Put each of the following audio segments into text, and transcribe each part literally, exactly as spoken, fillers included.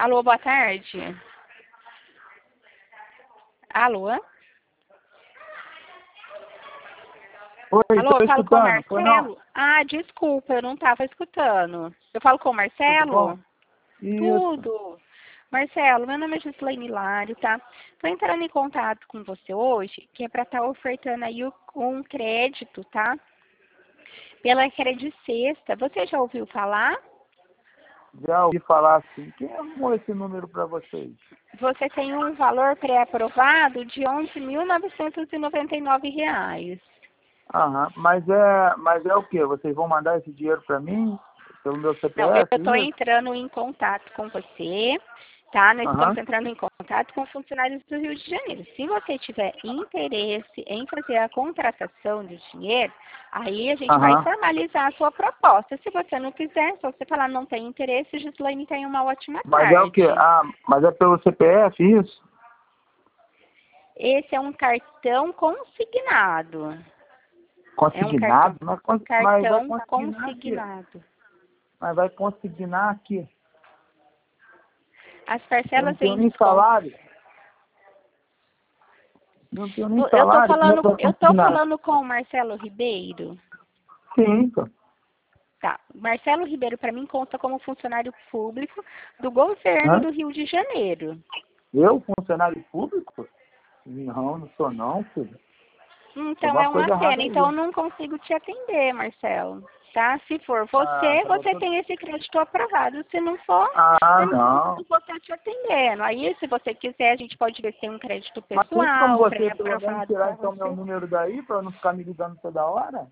Alô, boa tarde. Alô? Oi, Alô, eu falo com o escutando, foi não? Marcelo? Ah, desculpa, eu não estava escutando. Eu falo com o Tudo bom? Marcelo? Isso. Tudo. Marcelo, meu nome é Gislaine Hilário, tá? Tô entrando em contato com você hoje, que é para estar ofertando aí o- um crédito, tá? Pela Credit Sexta. Você já ouviu falar? Já ouvi falar assim. Quem arrumou esse número para vocês? Você tem um valor pré-aprovado de onze mil novecentos e noventa e nove reais. Aham, mas é, mas é o quê? Vocês vão mandar esse dinheiro para mim? Pelo meu Não, eu C P F, estou isso? entrando em contato com você, tá? Nós Aham, estamos entrando em contato com funcionários do Rio de Janeiro. Se você tiver interesse em fazer a contratação do dinheiro, aí a gente vai aham. formalizar a sua proposta. Se você não quiser, se você falar não tem interesse, Gislaine tem uma ótima Mas é o quê? tarde. Ah, mas é pelo C P F, isso? Esse é um cartão consignado. É um cartão, Consignado? Mas, cons- mas vai cartão consignar aqui. consignado. Mas vai consignar aqui. As Eu não parcelas tenho em nem desconto. salário. Não tenho nem Eu tô salário. Como é que falando, vai eu tô consignar? falando com o Marcelo Ribeiro. Sim, pô. Tá. Marcelo Ribeiro, para mim, conta como funcionário público do governo Hã? do Rio de Janeiro. Eu, funcionário público? Não, não sou não, filho. Tem Então, alguma é uma coisa errada pena. Então, eu aí. não consigo te atender, Marcelo. Tá? Se for Ah, você, tá, eu você tô... tem esse crédito aprovado. Se não for, ah eu não não. consigo você te atendendo. Aí, se você quiser, a gente pode ver se tem um crédito Mas tem como pessoal, você pelo menos pré-aprovado tirar para então meu você. número daí para eu não ficar me ligando toda hora?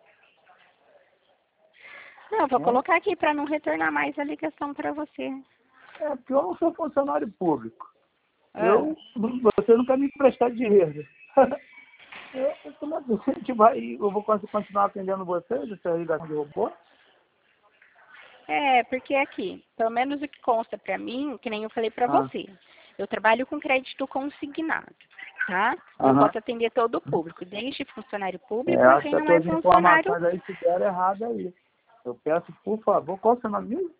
Não, eu vou Hein? colocar aqui para não retornar mais a ligação para você. É porque eu não sou funcionário público. Ah. Eu, você nunca me emprestar dinheiro. eu, como é que a gente vai, eu vou continuar atendendo vocês, essa ligação de robô? É, porque aqui, pelo menos o que consta para mim, que nem eu falei para Ah, você, eu trabalho com crédito consignado, tá? Eu aham. posso atender todo o público, desde funcionário É, público a acho quem que as não é suas funcionário. informações aí estiveram erradas aí. Eu peço, por favor, qual o seu nome mesmo?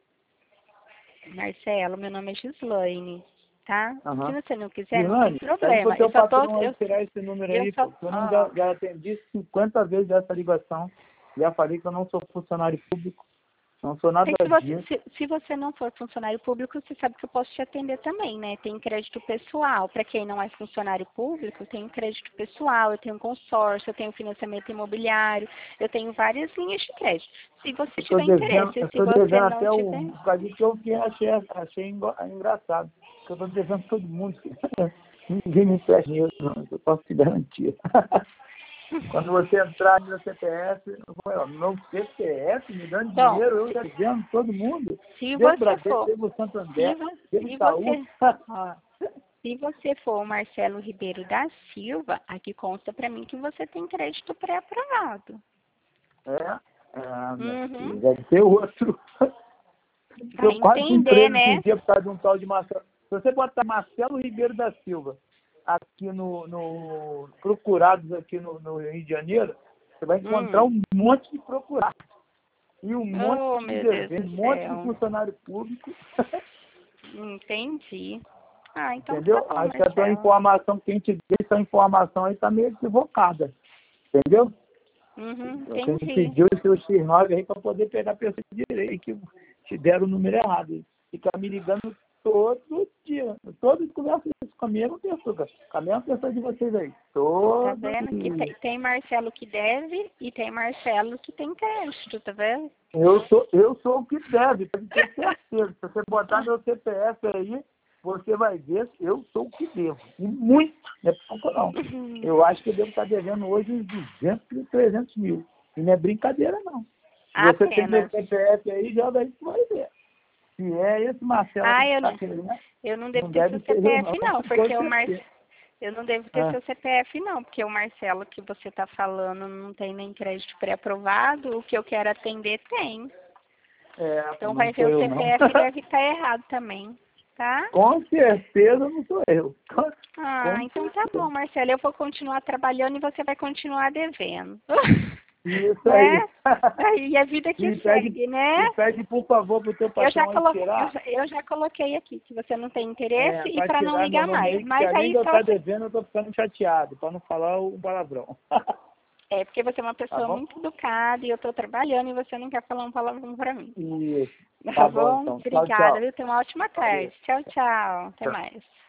Marcelo, meu nome é Gislaine, tá? Se Aham. você não quiser, não tem Vilane, pede pro problema. Eu teu só tô, patrão aí eu, tirar esse número eu aí, só, pô. Eu não já, ó, já atendi cinquenta vezes essa ligação. Já falei que eu não sou funcionário público. Não sou nada se você, disso. se, se você não for funcionário público, você sabe que eu posso te atender também, né? Tem crédito pessoal. Para quem não é funcionário público, eu tenho crédito pessoal, eu tenho consórcio, eu tenho financiamento imobiliário, eu tenho várias linhas de crédito. Se você Eu tô tiver devendo, interesse, eu se tô você devendo não até o tiver, um bocadinho que eu fiquei, achei, achei engo- engraçado. Porque eu tô devendo todo mundo. Ninguém me empresta dinheiro, não. Eu posso te garantir. Quando você entrar no meu C P F, eu vou, ó, meu C P F me dando bom, dinheiro, eu se, já devendo todo mundo. se Devo você Bradesco, for, devo se, Santander, vo- devo se Itaú. você, ó, se você for o Marcelo Ribeiro da Silva, aqui consta para mim que você tem crédito pré-aprovado. É, é, minha Uhum. filha, deve ter outro. Vai Eu quase fui entender, preso né? esses dias por causa de um tal de Marcelo. Se você botar Marcelo Ribeiro da Silva aqui no, no procurados aqui no, no Rio de Janeiro, você vai encontrar Hum. um monte de procurados. E um monte Oh, de meu Deus dever, do um monte de céu. funcionário público. Entendi. Ah, então tá Entendeu? bom, Acho que a tua Marcelo. informação, quem te deu essa informação aí tá meio equivocada. Entendeu? Uhum, Você me entendi. pediu o seu X nove aí para poder pegar a pessoa direito, que te deram o número errado. Fica me ligando todo dia. Todos conversam isso com a mesma pessoa, cara. Com a mesma pessoa de vocês aí. Tá Todo vendo que dia. tem, tem Marcelo que deve e tem Marcelo que tem crédito, tá vendo? Eu sou, eu sou o que deve, pode ter certeza. Se você botar meu C P F aí, você vai ver que eu sou o que devo. E muito, não é pouco não. Uhum. Eu acho que eu devo estar devendo hoje uns duzentos, trezentos mil. E não é brincadeira, não. Se você tem meu Apenas. C P F aí, joga aí que vai ver. Se é esse Marcelo que Ah, eu está não, querendo, eu não não devo ter deve seu ser eu, C P F não. não, Com porque o Mar... certeza. eu não devo ter Ah, seu C P F não, porque o Marcelo que você tá falando não tem nem crédito pré-aprovado, o que eu quero atender tem. é, Então não vai ver sou o eu, não. C P F deve estar errado também, tá? Com certeza não sou eu. Com, Ah, com então tá bom, certeza. Marcelo. Eu vou continuar trabalhando e você vai continuar devendo. Isso aí. Né? E a vida que e segue, pede, né? E pede, por favor, pro teu patrão Eu já, colo... tirar. eu, já, eu já coloquei aqui que você não tem interesse É, e para não ligar mais. Aí, Mas além aí de eu só estar você... devendo, eu tô ficando chateado, para não falar um palavrão. É, porque você é uma pessoa Tá bom? muito educada e eu estou trabalhando e você não quer falar um palavrão para mim. Isso. Tá, Tá bom? bom, então. Obrigada, Tchau, tchau. viu? Tenha uma ótima tarde. Tchau, tchau. Até Tchau. mais.